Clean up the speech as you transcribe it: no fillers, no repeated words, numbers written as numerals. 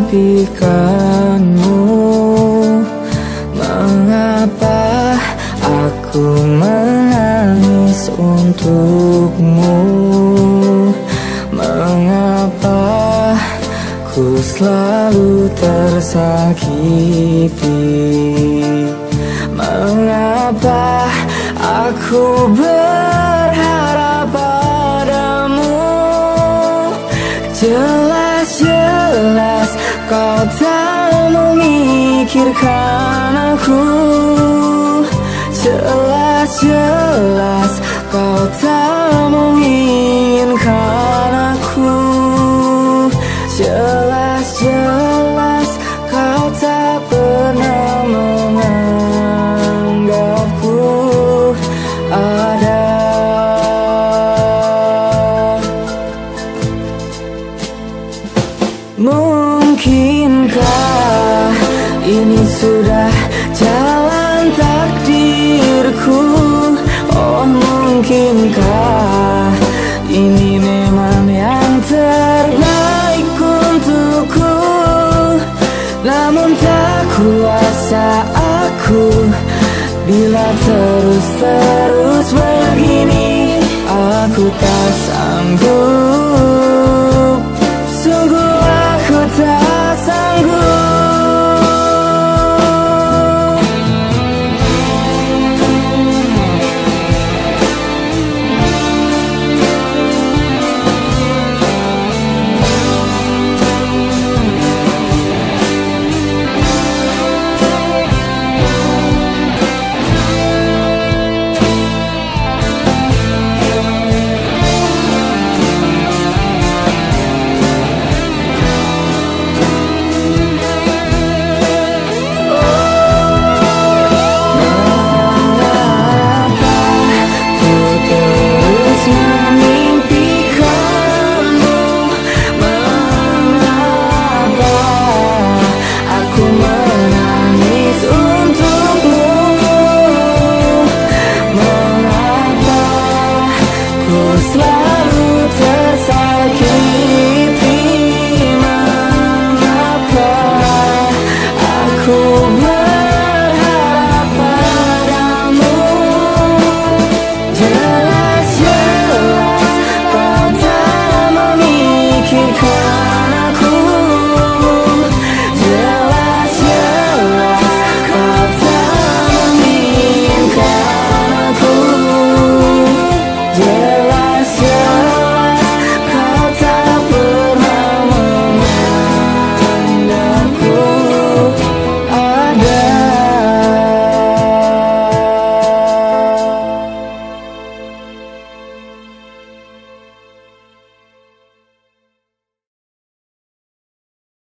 impikanmu. Mengapa aku menangis untukmu? Mengapa ku selalu tersakiti? Mengapa aku berharap padamu? Jelas-jelas kau tak memikirkan aku. Jelas-jelas kau tak menginginkan aku. Jelas-jelas kau tak pernah menganggapku ada. Mungkinkah ini sudah jalan takdirku? Oh, mungkinkah ini memang yang terbaik untukku? Namun tak kuasa aku bila terus begini. Aku tak sanggup